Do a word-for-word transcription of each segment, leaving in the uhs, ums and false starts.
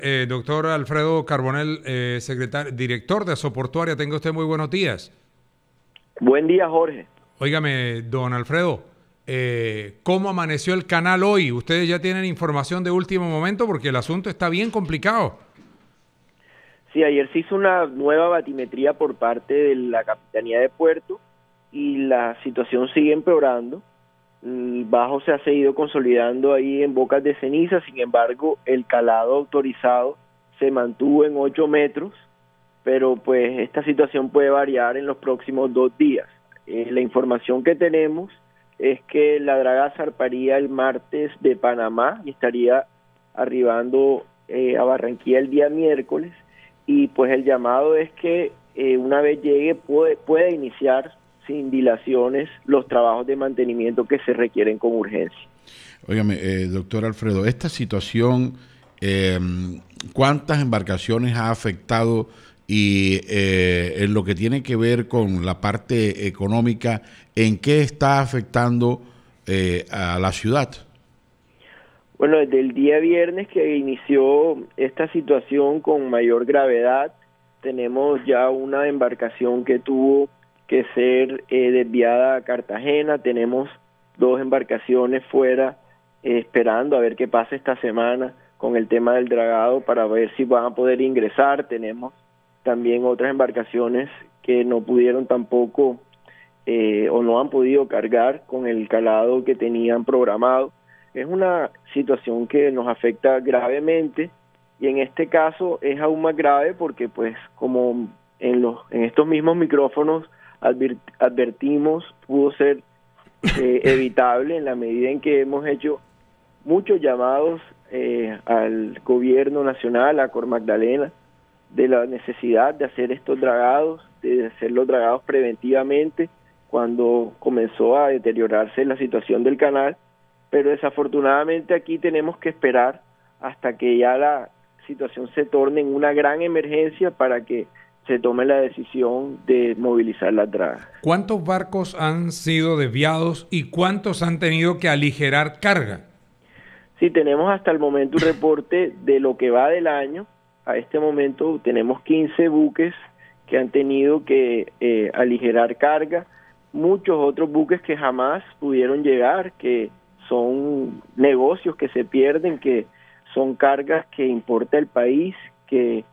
Eh, doctor Alfredo Carbonell, eh, secretario, director de Asoportuaria, tenga usted muy buenos días. Buen día, Jorge. Óigame, don Alfredo, eh, ¿cómo amaneció el canal hoy? ¿Ustedes ya tienen información de último momento? Porque el asunto está bien complicado. Sí, ayer se hizo una nueva batimetría por parte de la Capitanía de Puerto y la situación sigue empeorando. El bajo se ha seguido consolidando ahí en bocas de ceniza, sin embargo, el calado autorizado se mantuvo en ocho metros, pero pues esta situación puede variar en los próximos dos días. Eh, la información que tenemos es que la draga zarparía el martes de Panamá y estaría arribando eh, a Barranquilla el día miércoles, y pues el llamado es que eh, una vez llegue puede, puede iniciar sin dilaciones los trabajos de mantenimiento que se requieren con urgencia. Óigame, eh, doctor Alfredo, esta situación, eh, ¿cuántas embarcaciones ha afectado? Y eh, en lo que tiene que ver con la parte económica, ¿en qué está afectando eh, a la ciudad? Bueno, desde el día viernes que inició esta situación con mayor gravedad, tenemos ya una embarcación que tuvo que ser eh, desviada a Cartagena. Tenemos dos embarcaciones fuera eh, esperando a ver qué pasa esta semana con el tema del dragado para ver si van a poder ingresar. Tenemos también otras embarcaciones que no pudieron tampoco eh, o no han podido cargar con el calado que tenían programado. Es una situación que nos afecta gravemente, y en este caso es aún más grave porque pues como en los en estos mismos micrófonos advir, advertimos, pudo ser eh, evitable en la medida en que hemos hecho muchos llamados eh, al gobierno nacional, a Cor Magdalena, de la necesidad de hacer estos dragados, de hacer los dragados preventivamente cuando comenzó a deteriorarse la situación del canal. Pero desafortunadamente aquí tenemos que esperar hasta que ya la situación se torne en una gran emergencia para que se tome la decisión de movilizar las dragas. ¿Cuántos barcos han sido desviados y cuántos han tenido que aligerar carga? Sí, tenemos hasta el momento un reporte de lo que va del año. A este momento tenemos quince buques que han tenido que eh, aligerar carga, muchos otros buques que jamás pudieron llegar, que son negocios que se pierden, que son cargas que importa el país, que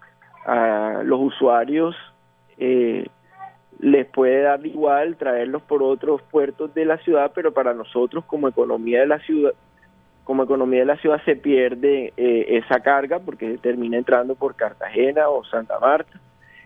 a los usuarios eh, les puede dar igual traerlos por otros puertos de la ciudad, pero para nosotros como economía de la ciudad, como economía de la ciudad se pierde eh, esa carga porque termina entrando por Cartagena o Santa Marta.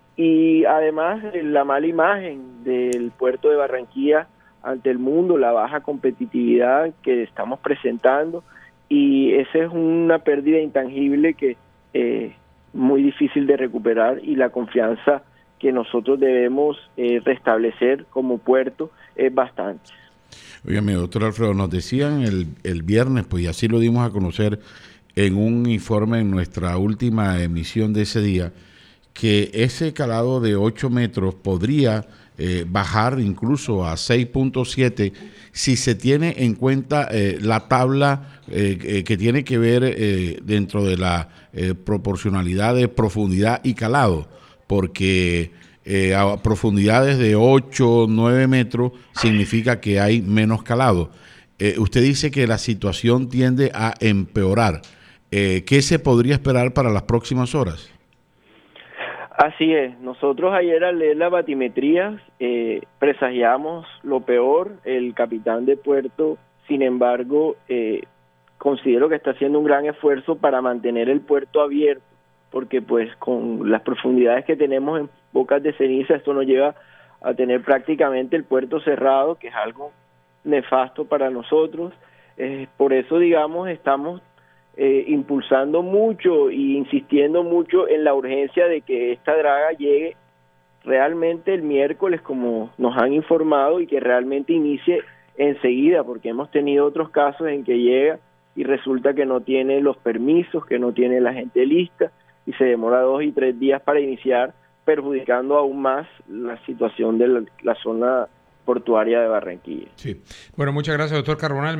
Y además la mala imagen del puerto de Barranquilla ante el mundo, la baja competitividad que estamos presentando, y esa es una pérdida intangible que es eh, muy difícil de recuperar, y la confianza que nosotros debemos eh, restablecer como puerto es bastante. Óigame, doctor Alfredo, nos decían el, el viernes, pues y así lo dimos a conocer en un informe en nuestra última emisión de ese día, que ese calado de ocho metros podría eh, bajar incluso a seis punto siete si se tiene en cuenta eh, la tabla eh, eh, que tiene que ver eh, dentro de la eh, proporcionalidad de profundidad y calado, porque eh, a profundidades de ocho, nueve metros significa que hay menos calado. Eh, usted dice que la situación tiende a empeorar. Eh, ¿Qué se podría esperar para las próximas horas? Así es, nosotros ayer al leer la batimetría eh, presagiamos lo peor. El capitán de puerto, sin embargo, eh, considero que está haciendo un gran esfuerzo para mantener el puerto abierto, porque pues con las profundidades que tenemos en bocas de ceniza, esto nos lleva a tener prácticamente el puerto cerrado, que es algo nefasto para nosotros. Eh, por eso, digamos, estamos Eh, impulsando mucho e insistiendo mucho en la urgencia de que esta draga llegue realmente el miércoles, como nos han informado, y que realmente inicie enseguida, porque hemos tenido otros casos en que llega y resulta que no tiene los permisos, que no tiene la gente lista, y se demora dos y tres días para iniciar, perjudicando aún más la situación de la, la zona portuaria de Barranquilla. Sí. Bueno, muchas gracias, doctor Carbonell.